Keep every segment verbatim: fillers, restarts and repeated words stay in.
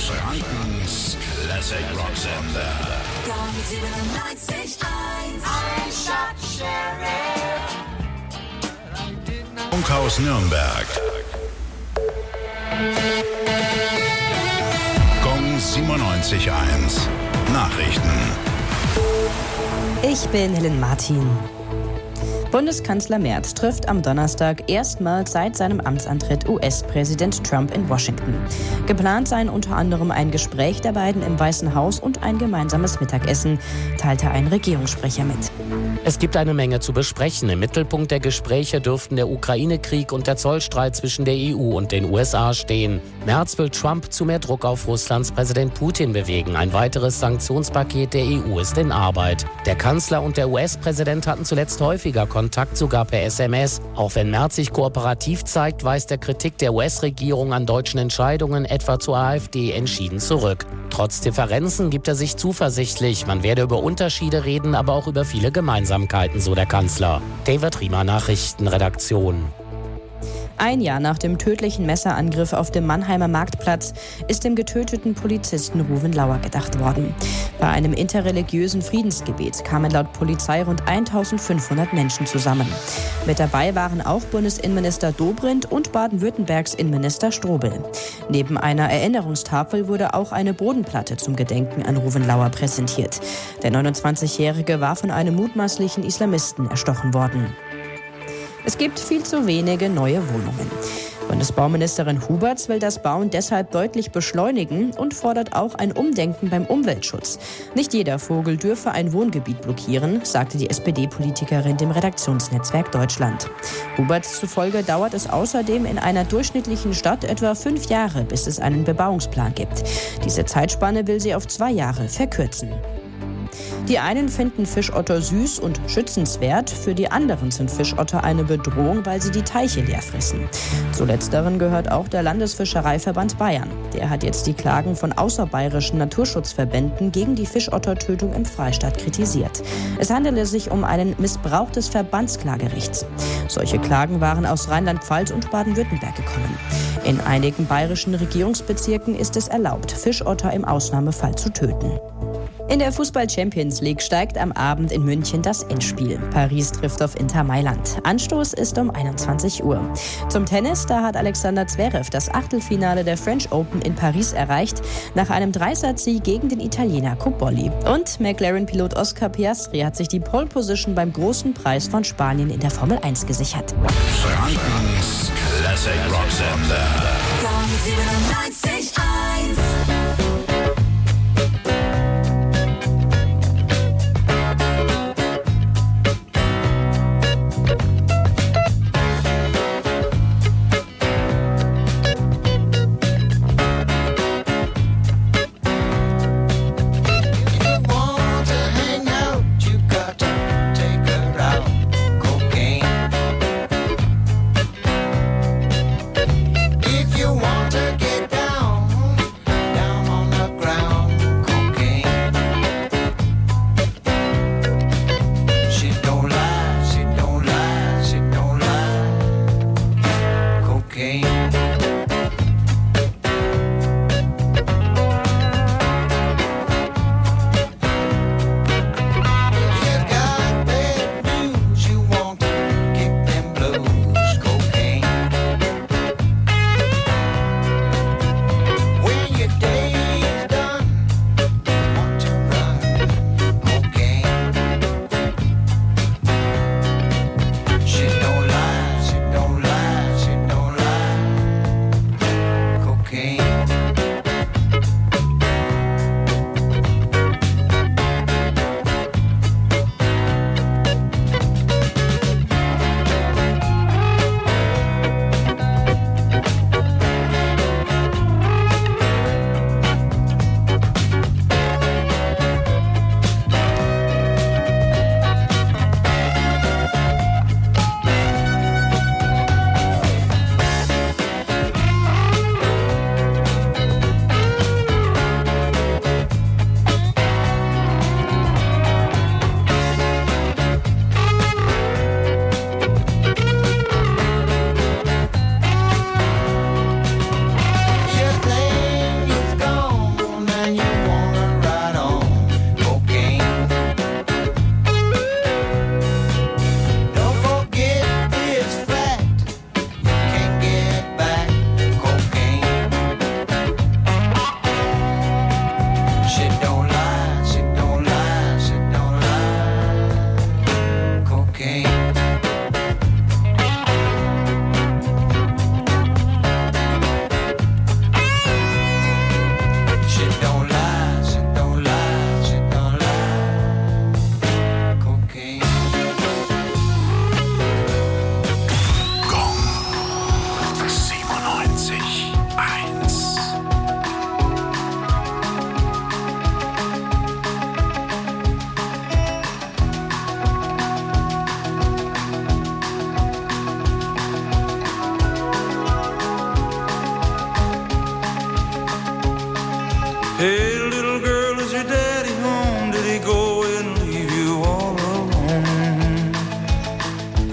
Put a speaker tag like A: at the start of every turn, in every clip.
A: Frankens Classic Rock Sender.
B: Gong siebenundneunzig Komma eins.
A: Funkhaus Nürnberg. Gong siebenundneunzig Komma eins. Nachrichten.
C: Ich bin Helen Martin. Bundeskanzler Merz trifft am Donnerstag erstmals seit seinem Amtsantritt U S-Präsident Trump in Washington. Geplant seien unter anderem ein Gespräch der beiden im Weißen Haus und ein gemeinsames Mittagessen, teilte ein Regierungssprecher mit.
D: Es gibt eine Menge zu besprechen. Im Mittelpunkt der Gespräche dürften der Ukraine-Krieg und der Zollstreit zwischen der E U und den U S A stehen. Merz will Trump zu mehr Druck auf Russlands Präsident Putin bewegen. Ein weiteres Sanktionspaket der E U ist in Arbeit. Der Kanzler und der U S-Präsident hatten zuletzt häufiger Kontakt, sogar per S M S. Auch wenn Merz sich kooperativ zeigt, weist er Kritik der U S-Regierung an deutschen Entscheidungen, etwa zur AfD, entschieden zurück. Trotz Differenzen gibt er sich zuversichtlich. Man werde über Unterschiede reden, aber auch über viele Gemeinsamkeiten, so der Kanzler. David Riemer, Nachrichtenredaktion.
C: Ein Jahr nach dem tödlichen Messerangriff auf dem Mannheimer Marktplatz ist dem getöteten Polizisten Ruven Lauer gedacht worden. Bei einem interreligiösen Friedensgebet kamen laut Polizei rund eintausendfünfhundert Menschen zusammen. Mit dabei waren auch Bundesinnenminister Dobrindt und Baden-Württembergs Innenminister Strobel. Neben einer Erinnerungstafel wurde auch eine Bodenplatte zum Gedenken an Ruven Lauer präsentiert. Der neunundzwanzigjährige war von einem mutmaßlichen Islamisten erstochen worden. Es gibt viel zu wenige neue Wohnungen. Bundesbauministerin Huberts will das Bauen deshalb deutlich beschleunigen und fordert auch ein Umdenken beim Umweltschutz. Nicht jeder Vogel dürfe ein Wohngebiet blockieren, sagte die S P D-Politikerin dem Redaktionsnetzwerk Deutschland. Huberts zufolge dauert es außerdem in einer durchschnittlichen Stadt etwa fünf Jahre, bis es einen Bebauungsplan gibt. Diese Zeitspanne will sie auf zwei Jahre verkürzen. Die einen finden Fischotter süß und schützenswert, für die anderen sind Fischotter eine Bedrohung, weil sie die Teiche leer fressen. Zu letzteren gehört auch der Landesfischereiverband Bayern. Der hat jetzt die Klagen von außerbayerischen Naturschutzverbänden gegen die Fischottertötung im Freistaat kritisiert. Es handele sich um einen Missbrauch des Verbandsklagerechts. Solche Klagen waren aus Rheinland-Pfalz und Baden-Württemberg gekommen. In einigen bayerischen Regierungsbezirken ist es erlaubt, Fischotter im Ausnahmefall zu töten. In der Fußball-Champions League steigt am Abend in München das Endspiel. Paris trifft auf Inter Mailand. Anstoß ist um einundzwanzig Uhr. Zum Tennis, da hat Alexander Zverev das Achtelfinale der French Open in Paris erreicht, nach einem Dreisatz-Sieg gegen den Italiener Cobolli. Und McLaren-Pilot Oscar Piastri hat sich die Pole Position beim großen Preis von Spanien in der Formel eins gesichert.
A: Frankens Classic Rock Sender.
B: Gong siebenundneunzig Komma eins.
E: If you want to get down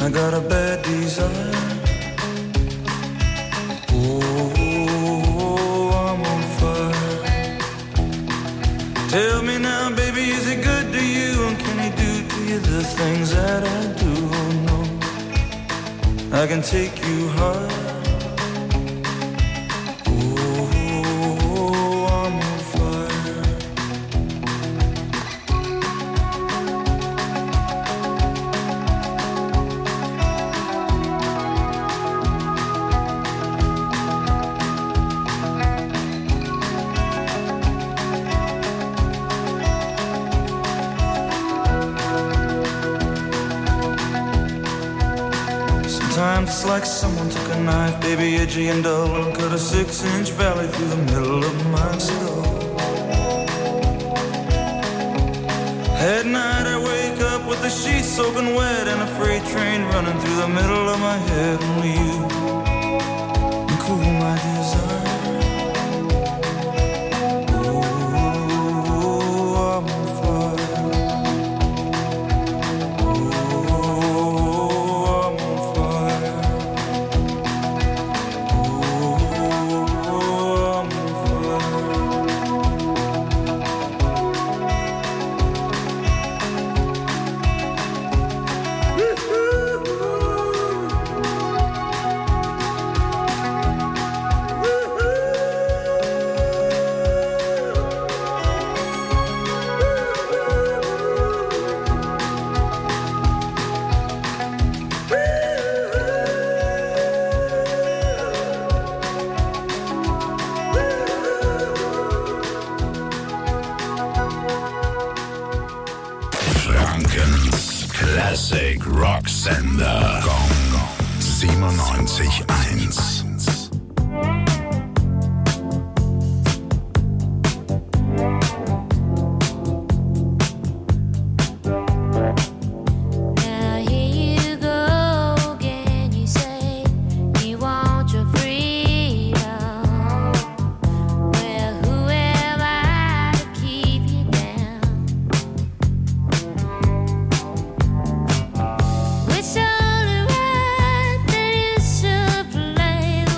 E: I got a bad desire. Tell me now, baby, is it good to you? And can he do to you the things that I do? Oh no, I can take you high. Oh, I'm on fire. Sometimes it's like someone took a knife, baby, edgy and dull, and cut a six-inch valley through the middle of my skull. At night I wake up with the sheets soaking wet and a freight train running through the middle of my head. Only you can cool my desire. Oh, I'm on fire.
A: Classic Rock Sender. Gong siebenundneunzig eins.
F: It's only right that you should play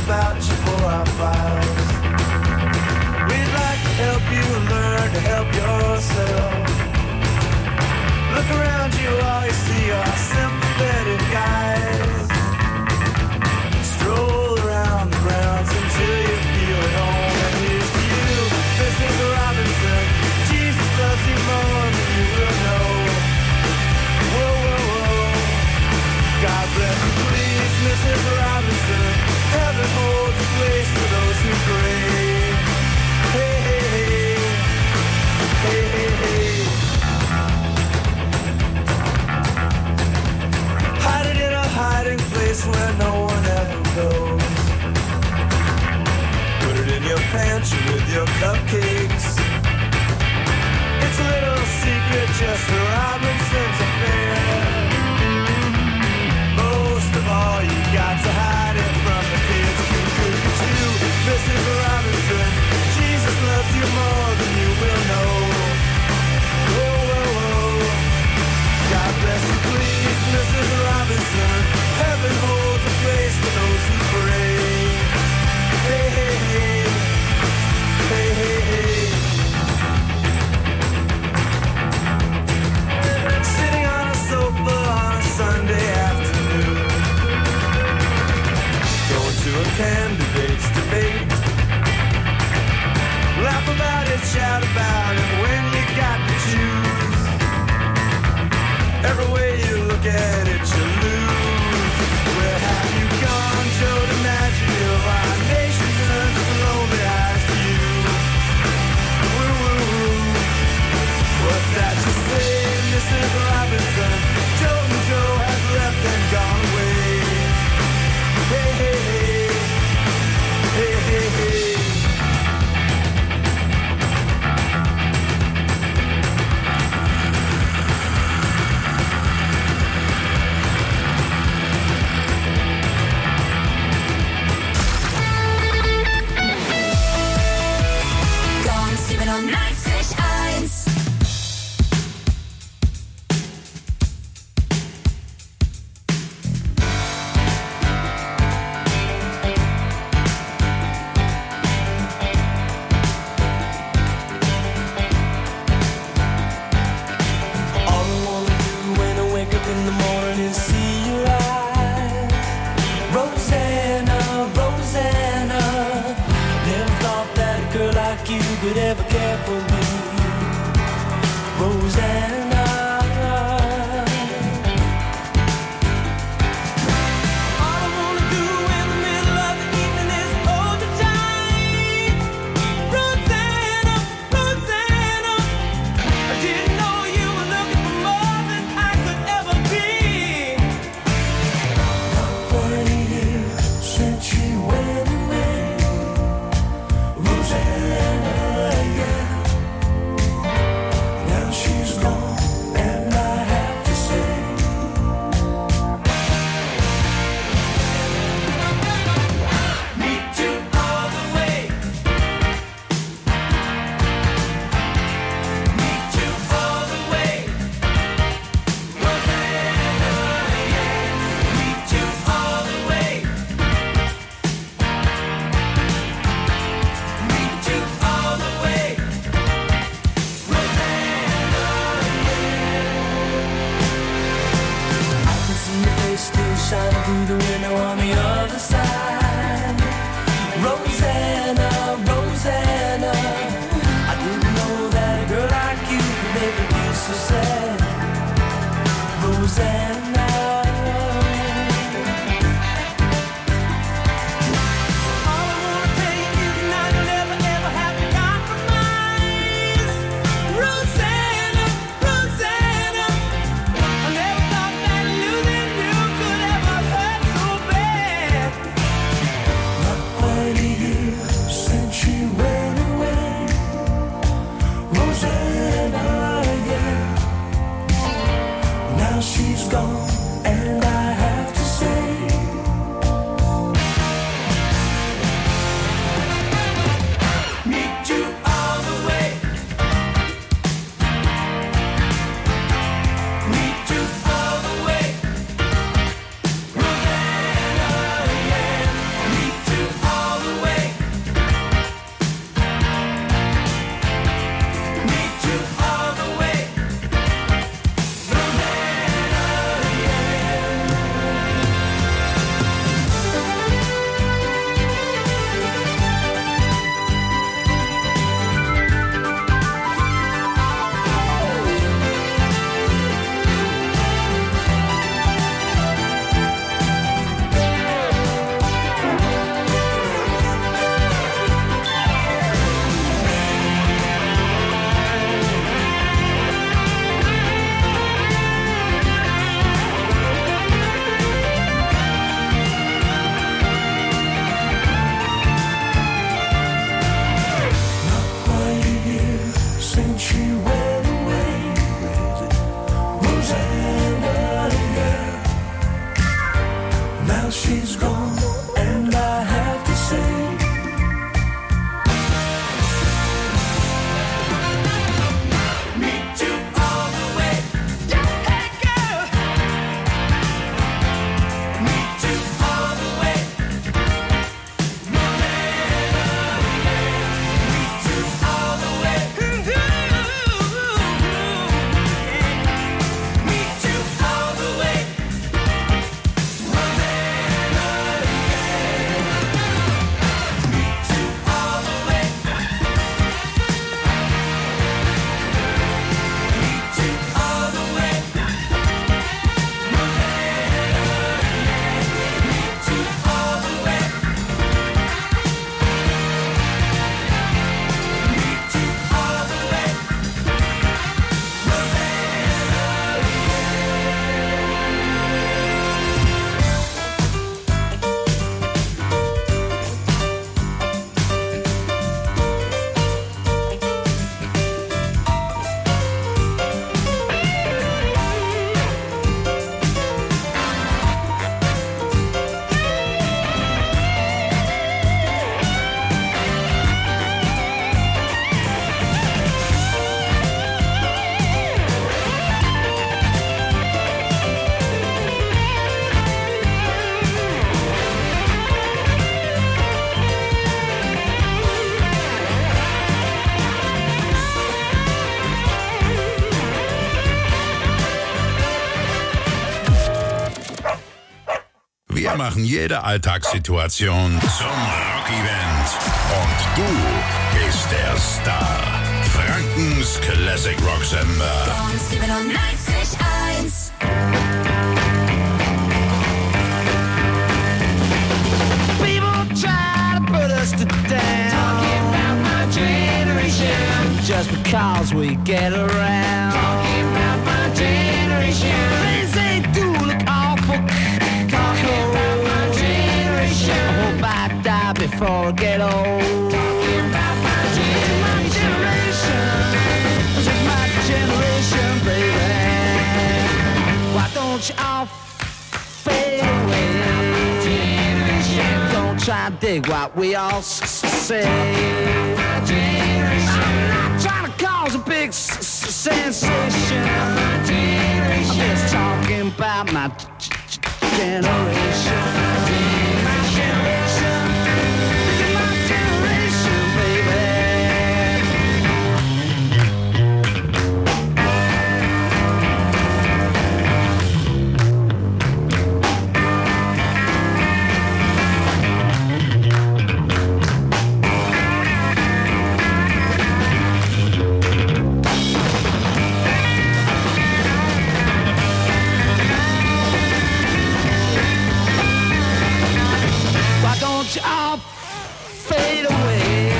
E: about you for our files. We'd like to help you learn to help yourself. Look around you, all you see are sympathetic guys. Stroll around the grounds until you feel at home. And here's to you, Missus Robinson. Jesus loves you more than you will know. Whoa, whoa, whoa. God bless you, please, Missus Robinson. Heaven holds a place for those who pray. Hey, hey, hey. Hey, hey, hey. Hide it in a hiding place where no one ever goes. Put it in your pantry with your cupcakes. It's a little secret just for Robinson's affair. Most of all, you got to hide it from the kids. Look at you, Missus Robinson. Jesus loves you more than you will know. Whoa, whoa, whoa. God bless you, please, Missus Robinson. Heaven holds a place for those who pray. Hey, hey, hey. Hey, hey, hey. Sitting on a sofa on a Sunday afternoon. Going to a candidate's debate. Laugh about it, shout about it when you got to choose. Every way you look at it, you lose. Where have you gone, Joe DiMaggio? Our nation turns its lonely eyes to you. Woo, woo, woo. What's that you say, Missus Robinson? Joe and Joe has left and gone away. Hey, hey, hey. Hey, hey, hey.
B: Gong siebenundneunzig eins.
E: All I wanna do when I wake up in the morning is see your eyes. Rosanna, Rosanna. Never thought that a girl like you could ever care for me. Rosanna. All I wanna do in the middle of the evening is hold you tight. Rosanna, Rosanna. I didn't know you were looking for more than I could ever be. Forty years since she went away. Rosanna, yeah.
A: machen jede Alltagssituation zum Rock-Event. Und du bist der Star. Frankens Classic Rock Sender.
B: Gong siebenundneunzig eins.
E: People try to put us to down. Talking about my generation. Just because we get around. Talking about my generation. Things they do look awful. Talking about my generation. I hope I die before I get old. Talking about my generation. My generation. This is my generation, baby. Why don't you all fade away? Don't try to dig what we all s- say. I'm not trying to cause a big s- s- sensation. I'm just talking about my g- g- generation. My generation. This is my generation, baby. Why don't you all fade away?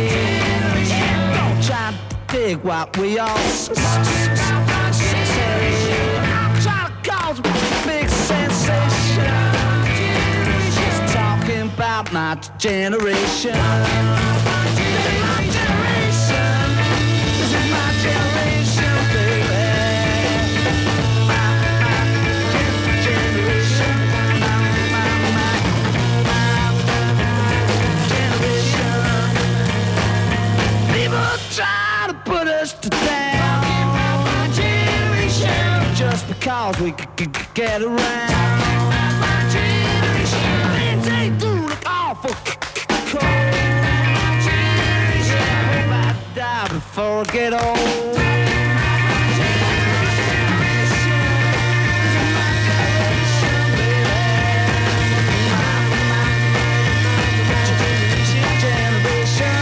E: Don't try to dig what we all s- s- s- say. I'm trying to cause a big sensation. Just talking about my generation. This is my generation. This is my generation, baby. My, my gen- generation. My, my, my. People try to put us to down. My generation. Just because we c- c- get around. My generation. Things they do look awful c- c- cold. My generation. I hope I die before I get old. My generation. This is my generation, baby. My, my generation.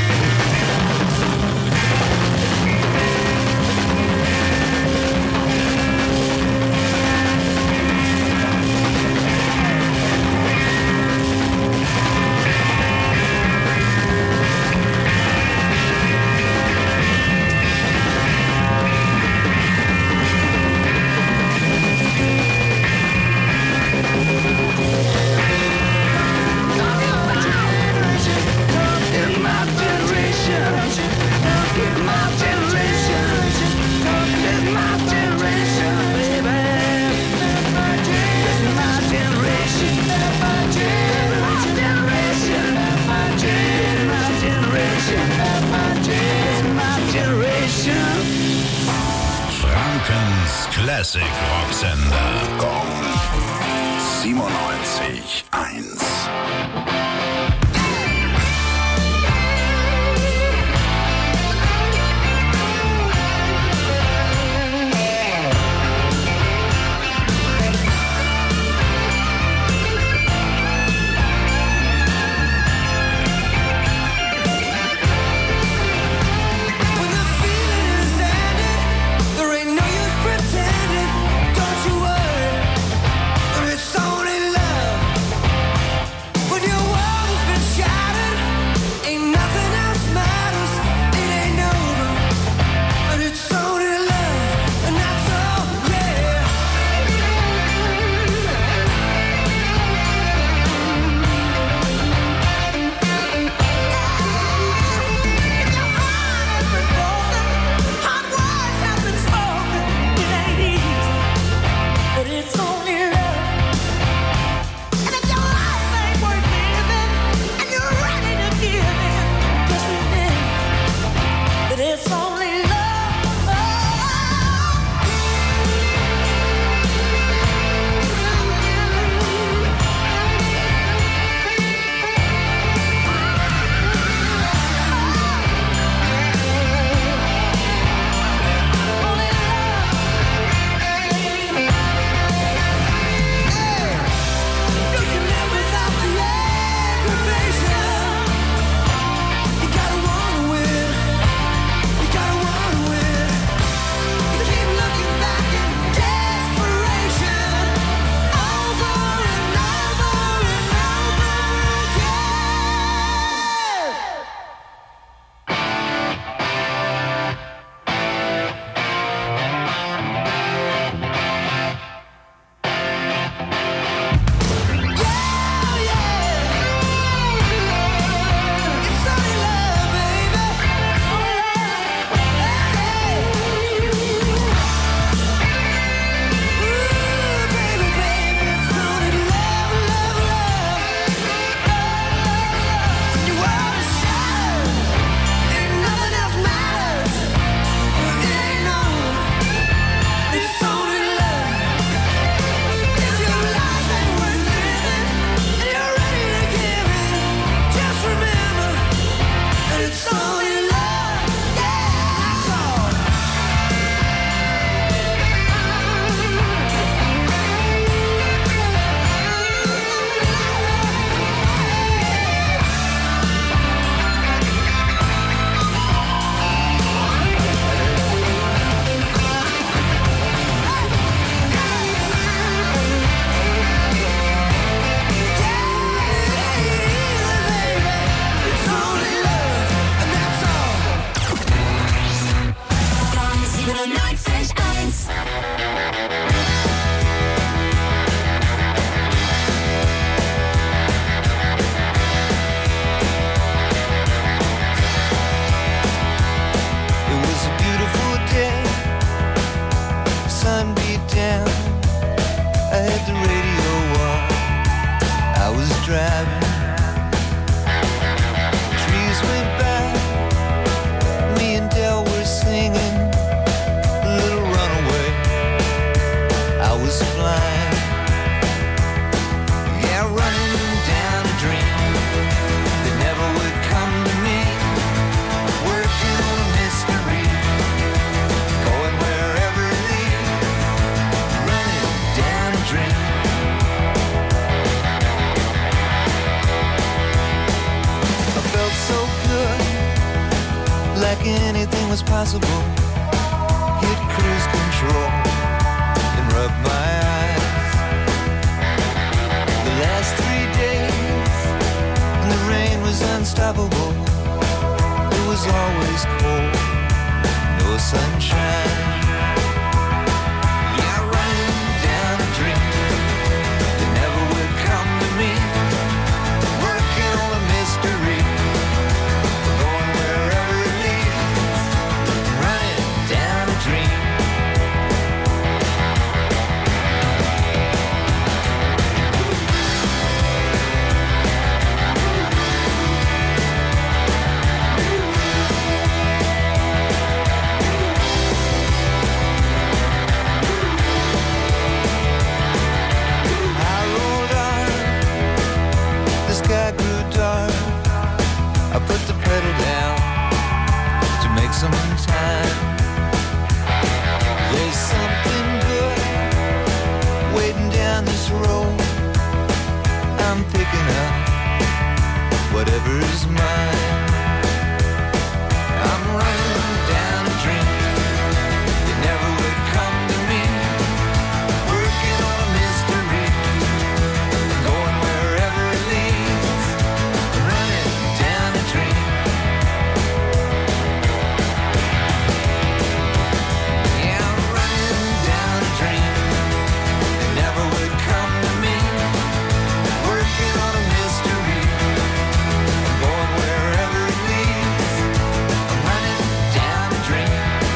A: Frankens Classic Rock Sender. Gong siebenundneunzig eins.
F: When the feeling is ended, there ain't no use pretending. Don't you worry, it's only love.
G: like anything was possible. Hit cruise control and rub my eyes. The last three days, and the rain was unstoppable. It was always cold, no sunshine. Yeah, running down a dream that never would come to me. Working on a mystery, going wherever it leads. Running down a dream. Sky grew dark. I put the pedal down to make some time. There's something good waiting down this road. I'm picking up whatever's mine. I'm running down a dream that never would come to me. Working on a mystery, going wherever it leads. Running down a dream. Yeah, I'm running down a dream that never would come to me. Working on a mystery, going wherever it leads. I'm running down a dream.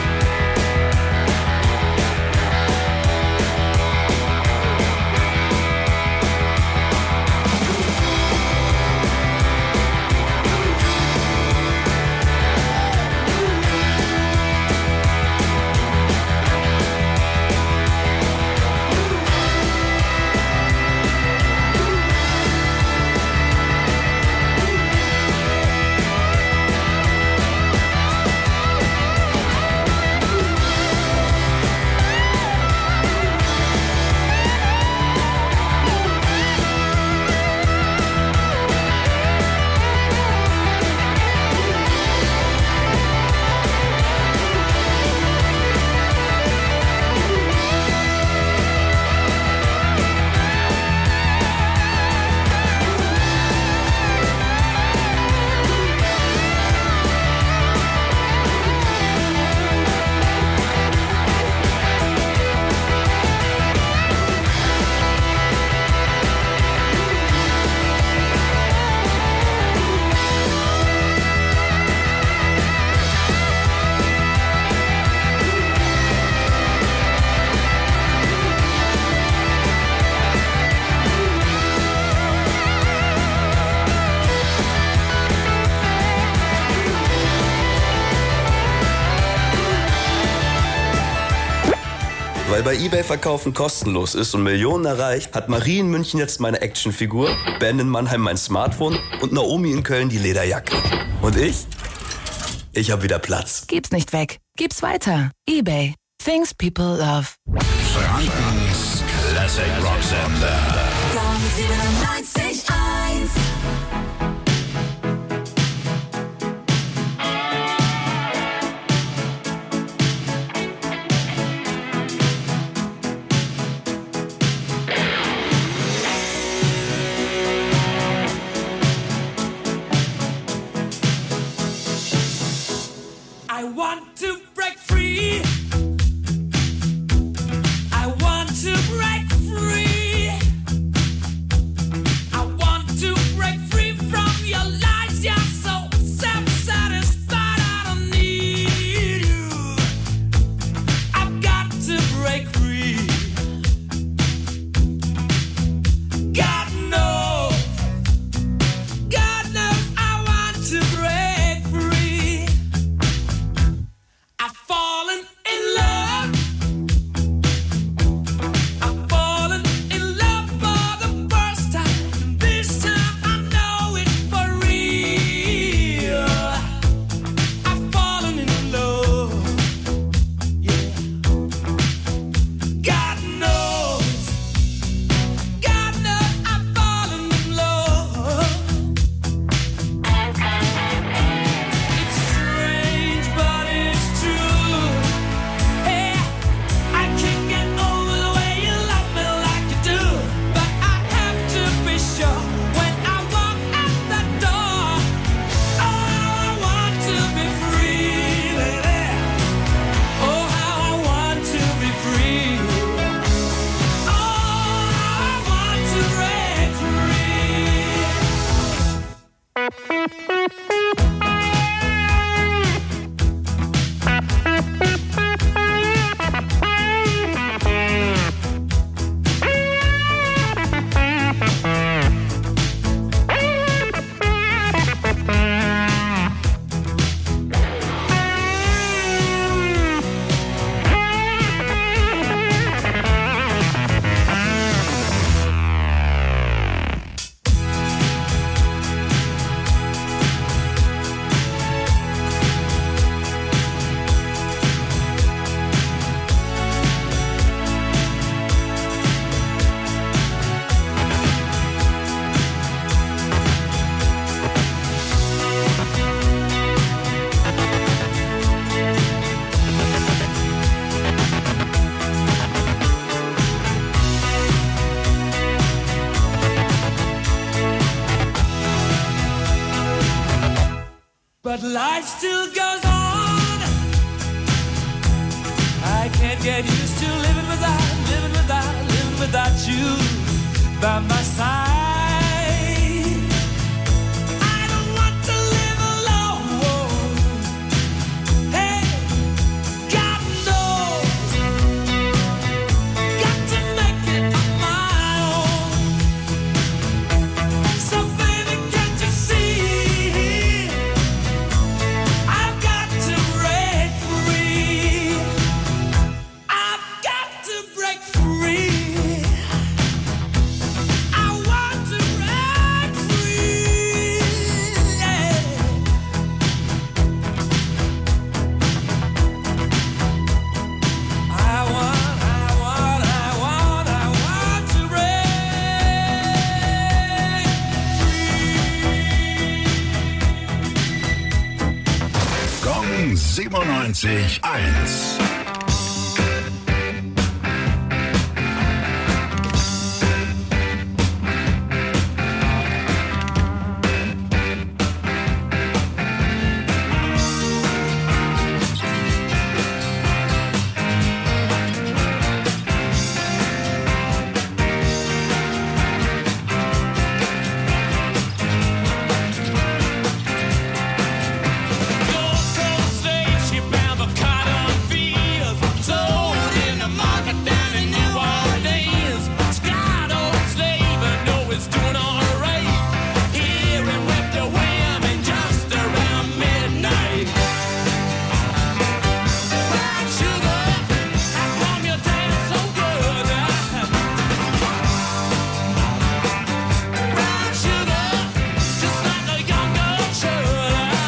H: Weil bei eBay Verkaufen kostenlos ist und Millionen erreicht, hat Marie in München jetzt meine Actionfigur, Ben in Mannheim mein Smartphone und Naomi in Köln die Lederjacke. Und ich? Ich hab wieder Platz.
I: Gib's nicht weg. Gib's weiter. eBay. Things people love.
A: Frankens Classic Rock Sender.
B: siebenundneunzig eins.
F: I want to break free. I want to break free. I
E: but life still goes on. I can't get used to living without, living without, living without you by my side. I don't want to live alone. Hey, God knows, got to make it on my own. So baby, can't you see? I've got to break free. I've got to break free. I want to break free. Yeah. I want, I want, I want, I want to break free.
A: Gong siebenundneunzig eins.
E: Gold Coast slave, she bound the cotton fields, sold in the market down in New Orleans. Scott old slave, I know it's doing all right. Here it whipped a wham and just around midnight. Brown sugar, how come you dance so good? Brown sugar, just like a young girl should.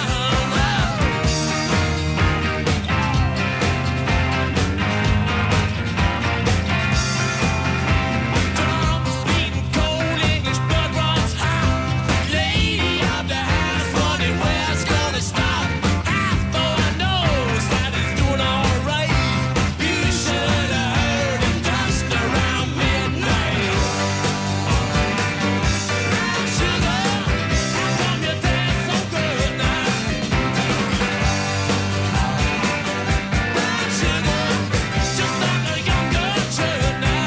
E: Drums beating, cold English blood runs hot. Lady of the house, wondering where it's gonna stop. Half boy knows that it's doing all right. You should have heard him just around midnight. Brown sugar, how come you dance so good now? Brown sugar, just like a young girl should now.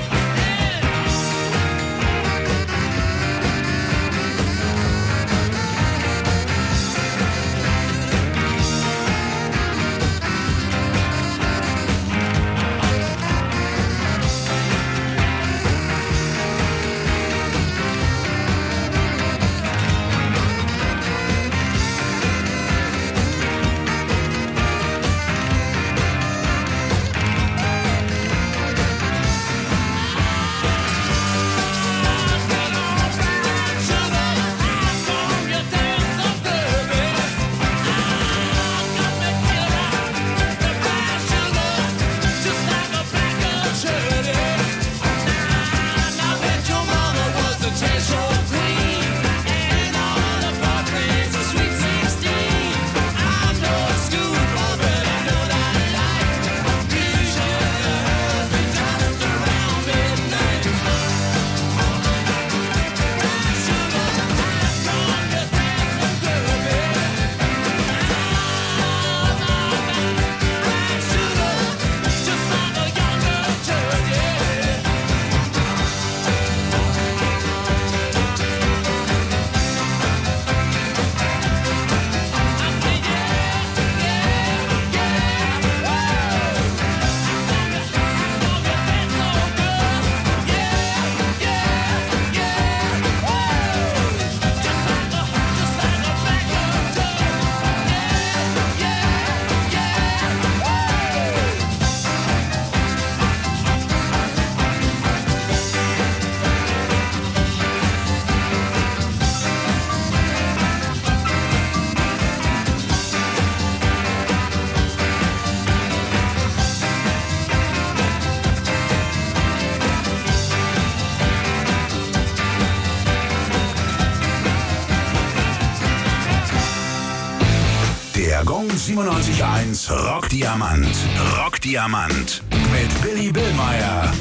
A: Der Gong siebenundneunzig eins Rockdiamant. Rockdiamant. Mit Billy Billmeyer.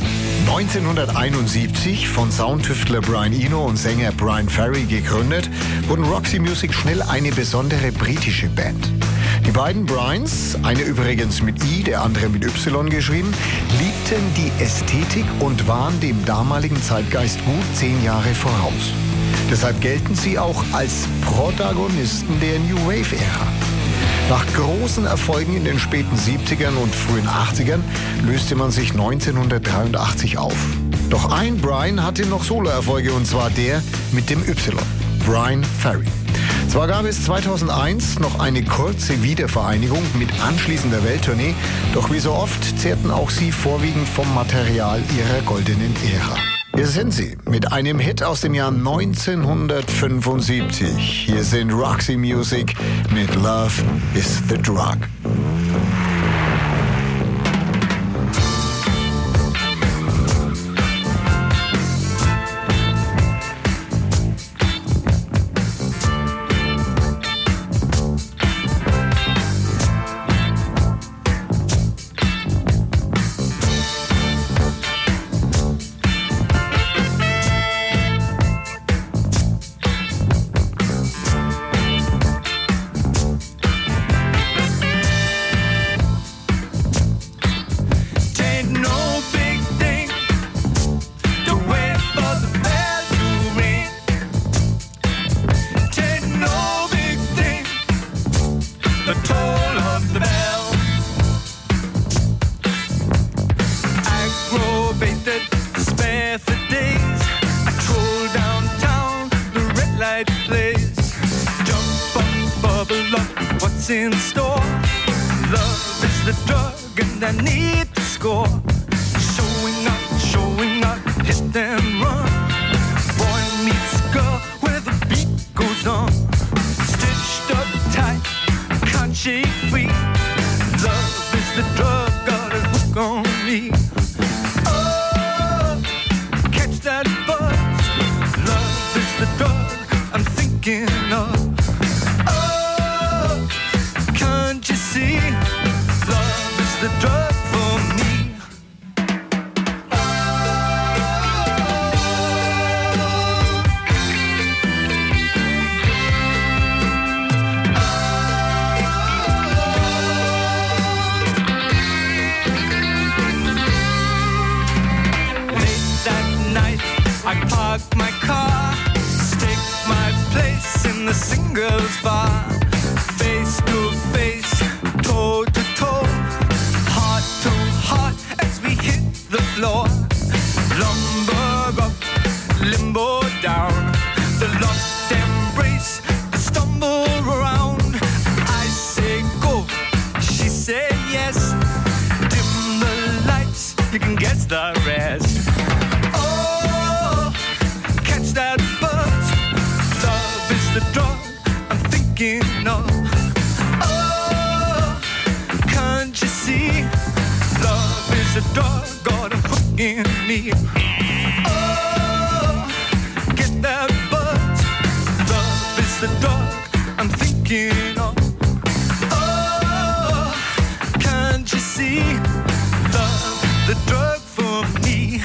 J: neunzehnhunderteinundsiebzig von Soundtüftler Brian Eno und Sänger Brian Ferry gegründet, wurden Roxy Music schnell eine besondere britische Band. Die beiden Brians, einer übrigens mit I, der andere mit Y geschrieben, liebten die Ästhetik und waren dem damaligen Zeitgeist gut zehn Jahre voraus. Deshalb gelten sie auch als Protagonisten der New Wave-Ära. Nach großen Erfolgen in den späten siebzigern und frühen achtzigern löste man sich neunzehnhundertdreiundachtzig auf. Doch ein Brian hatte noch Soloerfolge, und zwar der mit dem Y, Brian Ferry. Zwar gab es zweitausendeins noch eine kurze Wiedervereinigung mit anschließender Welttournee, doch wie so oft zehrten auch sie vorwiegend vom Material ihrer goldenen Ära. Hier sind sie mit einem Hit aus dem Jahr neunzehnhundertfünfundsiebzig. Hier sind Roxy Music mit Love is the Drug.
E: In store, love is the drug, and I need to score. Showing up, showing up, hit and run. Boy meets girl where the beat goes on. Stitched up tight, can't shake free. Love is the drug, got a hook on me. Oh, catch that buzz. Love is the drug I'm thinking of. The drug for me. Late that night, I park my car, stake my place in the singles bar, face to face, toe to toe. Floor. Lumber up, limbo down, the lost embrace, the stumble around. I say go, she say yes. Dim the lights, you can guess the rest. Oh, catch that buzz. Love is the drug I'm thinking of. Oh, can't you see? Love is a drug in me. Oh, get that buzz. Love is the drug I'm thinking of. Oh, can't you see? Love, the drug for me.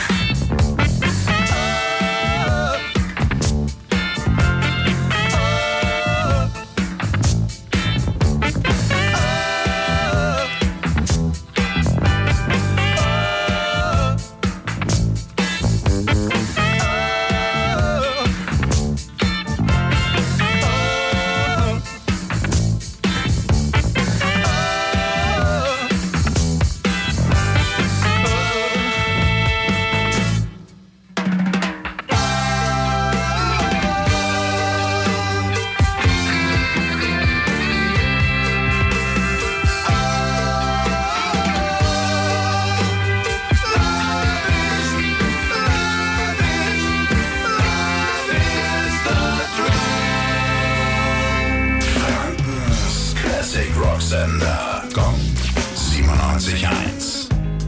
A: Sender. Gong siebenundneunzig Komma eins.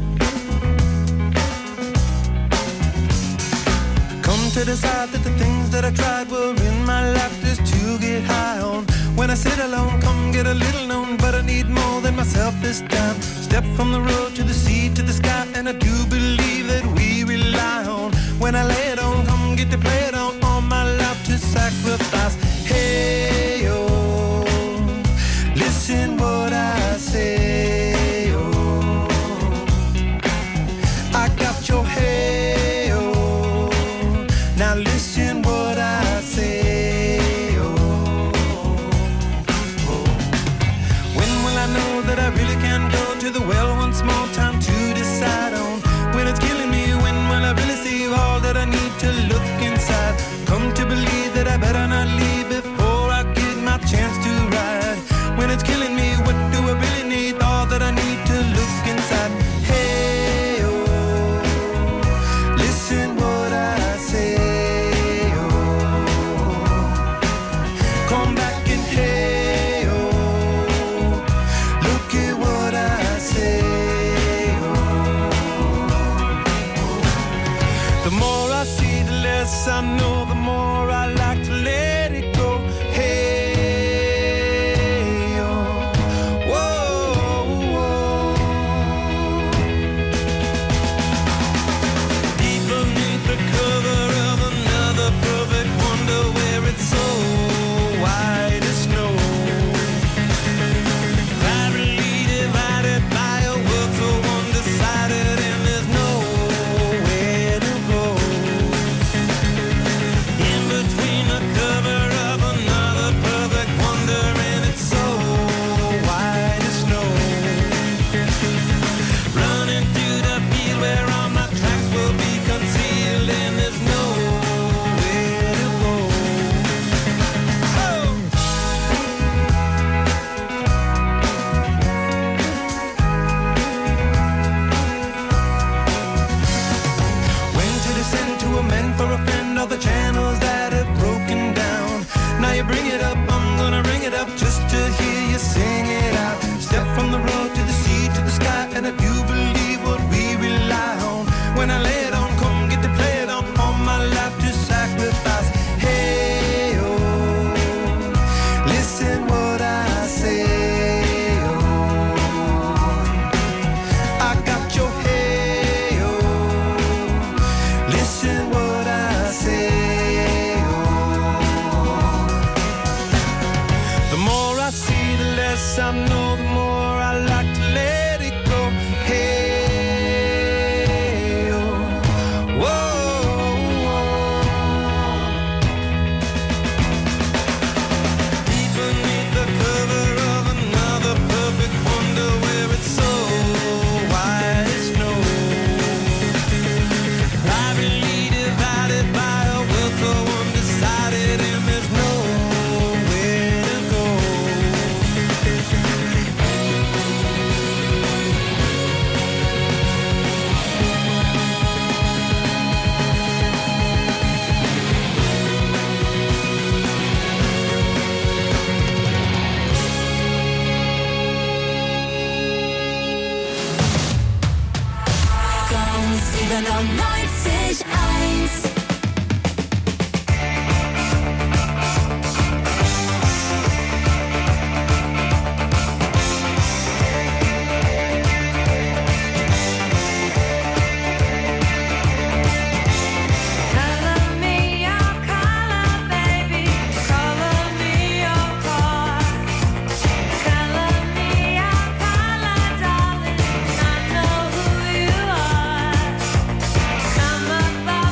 F: Come to decide that the things that I tried were in my life just to get high on. When I sit alone, come get a little known, but I need more than myself this time. Step from the road to the sea to the sky, and I do believe that we rely to the well once more, time to decide on when it's killing me. When will I really see all that I need to look inside? Come to believe that I better not leave before I get my chance to ride. When it's killing me, what do I really need? All that I need to look inside. Hey, oh, listen what I say, oh, come back and hey, oh, look at what I say, oh. The more I see, the less I know, the more I like to let it go. Hey, bring it up, I'm gonna ring it up just to hear you sing it out. Step from the road to the sea to the sky, and I do believe what we rely on. When I lay it on, come get to play it on. All my life to sacrifice. Hey, oh, listen what I say, oh, I got your hey, oh, listen what I say. I know the more I like to let it go. Hey, oh, whoa, whoa. Deep beneath the cover of another perfect wonder, where it's so white as snow, privately divided by a world so undecided, and there's nowhere to go.
B: siebenundneunzig eins.
K: About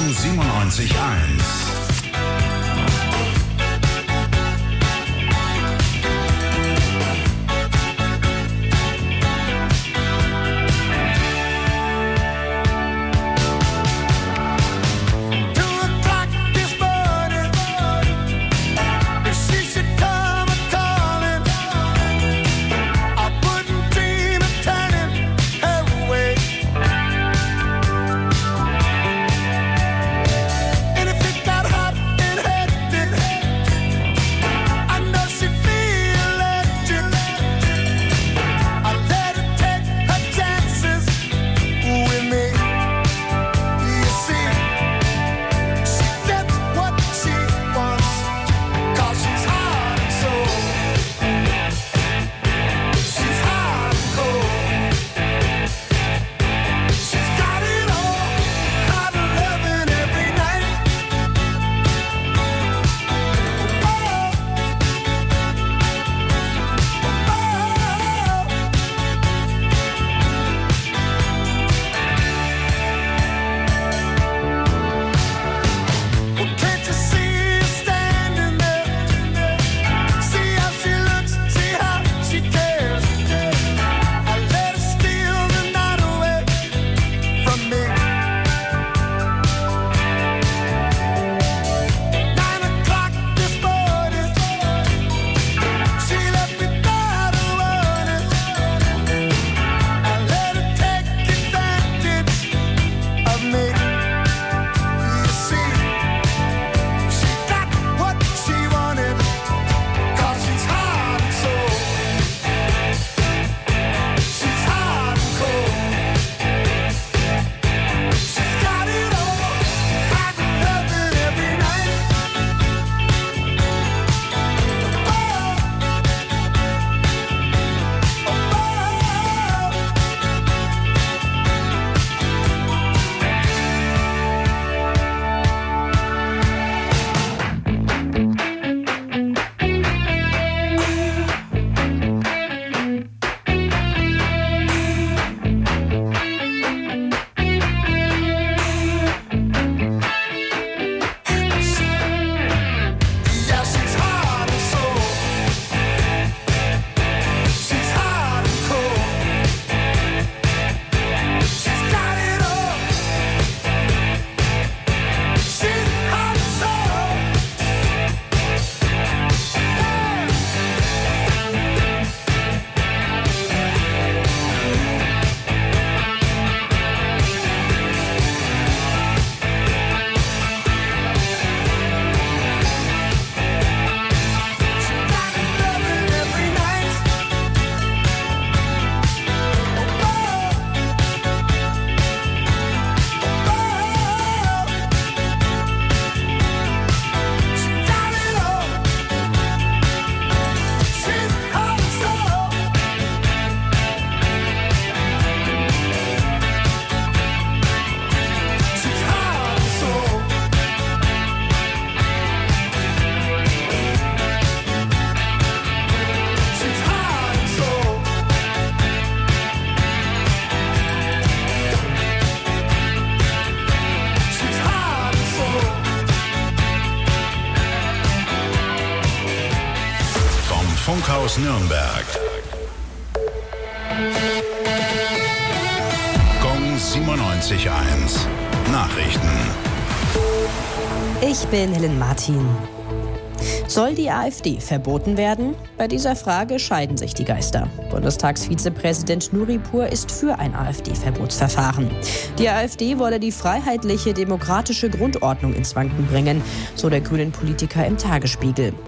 A: Gong siebenundneunzig Komma eins. Funkhaus Nürnberg. Gong siebenundneunzig Komma eins. Nachrichten.
C: Ich bin Helen Martin. Soll die AfD verboten werden? Bei dieser Frage scheiden sich die Geister. Bundestagsvizepräsident Nuripur ist für ein AfD-Verbotsverfahren. Die AfD wolle die freiheitliche, demokratische Grundordnung ins Wanken bringen, so der grünen Politiker im Tagesspiegel.